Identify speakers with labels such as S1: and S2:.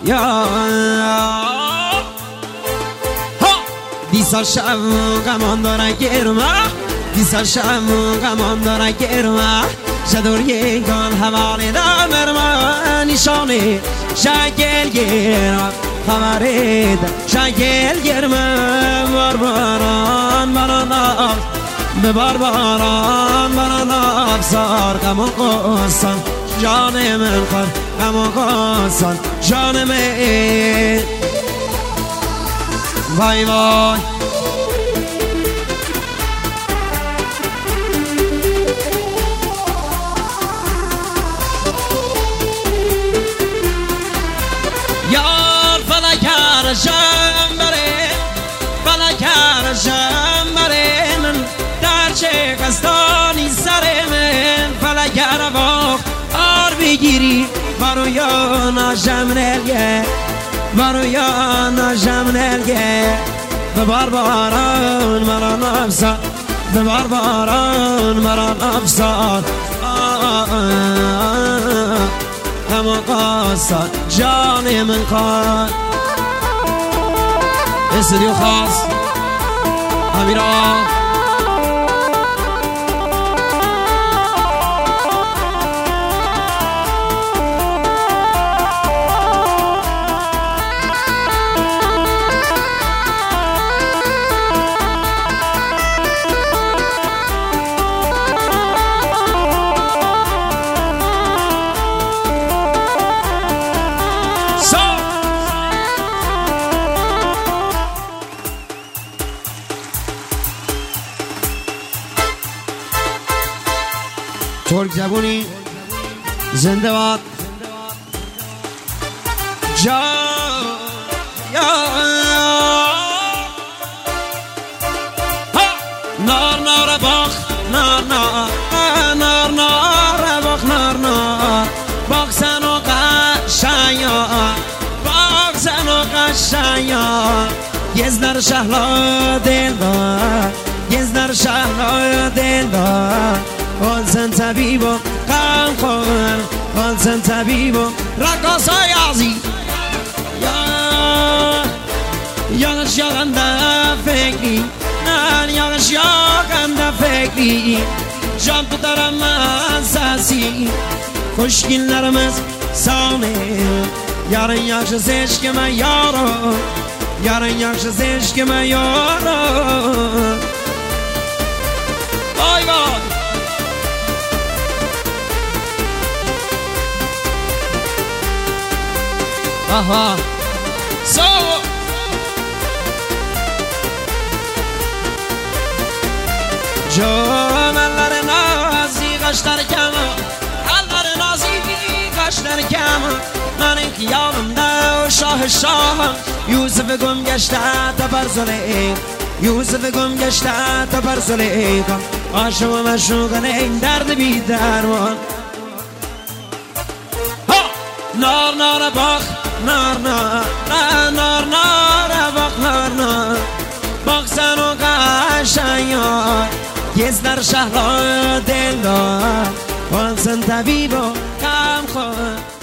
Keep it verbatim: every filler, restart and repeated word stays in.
S1: یا ها دیسا شب غمان داره گرما دیسا شب غمان داره گرما شدور یکان حوالی دا مرما نشانه شگل گرما خبرید شگل گرما بار باران بران آب ببار باران بران آب سار غم و قصان جان من خور غم و قصان جان من وای وای یار فلکر جنبره فلکر جنبره من در چه قصدانی سر من فلکر باق آر بگیری برویا نجم نلگه برویا نجم نلگه ببار باران مرا نفسان ببار باران مرا نفسان همه قصد جان من خواهد استودیو خاص امیرا ترک زبونی زنده باد جا یا نار نار باخ نار نار نار نار باخ نار نار باخ سن و قشنیا باخ سن و قشنیا گز در شهلا دل دار گز در شهلا دل دار آنسان طبیب و غم خور آنسان طبیب و رقاص های عزیز یا یادش یاغنده فکری نه یادش یاغنده فکری جان تو دارم از سسی خوشگل نرمز سانه یارن یاش زشک من یارو یارن یاش زشک من یارو وای وای آها سو جان اللر نازی قشتر کم اللر نازی قشتر کم من این خیالم نه شاه شاه یوسف گم گشته تا بر زلیخ یوسف گم گشته تا بر زلیخ عاشق و مشوقن این درد بی درمان نار نار باخ نار نار نار نار باخ نار نار باخ سن و قشنیا گز در شهر دل دار آنسان طبیب و غم خور